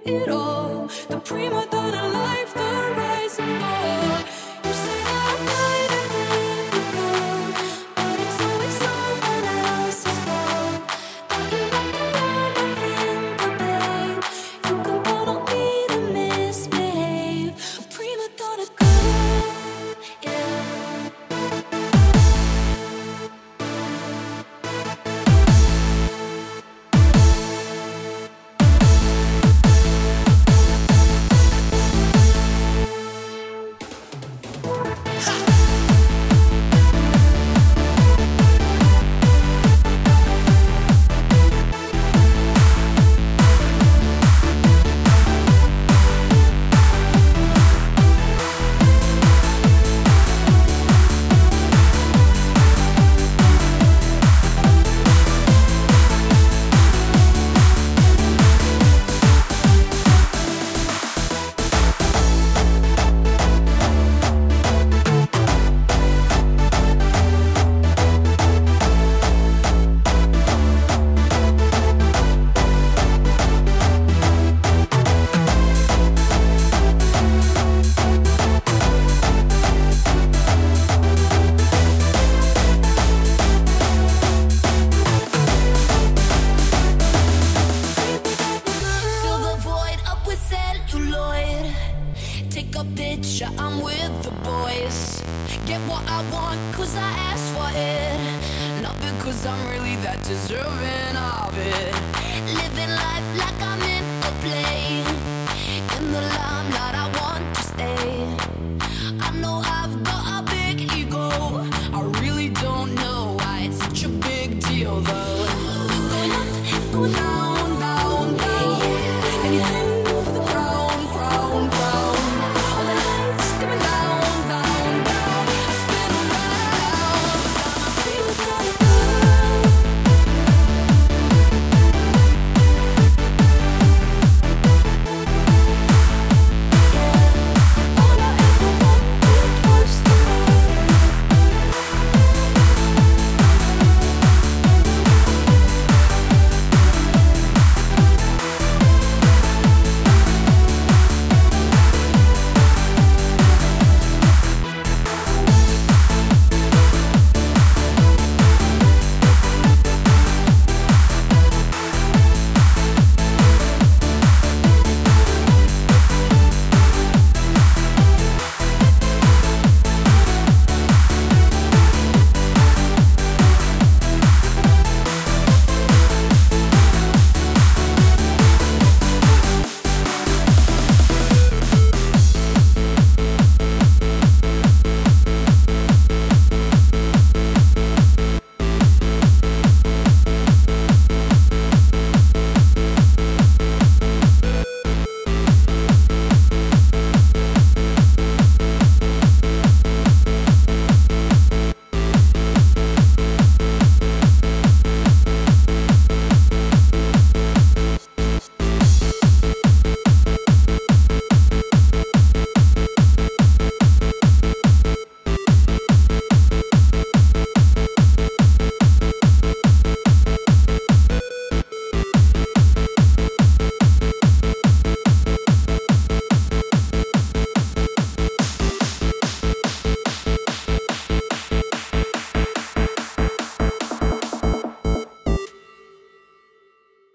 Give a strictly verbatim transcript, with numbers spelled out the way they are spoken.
it all. The prima donna life, the rise and fall. You say I'm right and difficult, but it's always someone else's fault. Got you locked around in the babe. You can count on me to misbehave. Prima donna good, yeah. Fill the void up with celluloid. Take a picture, I'm with the boys. Get what I want, cause I asked for it. Not because I'm really that deserving of it. Living life like I'm in a play.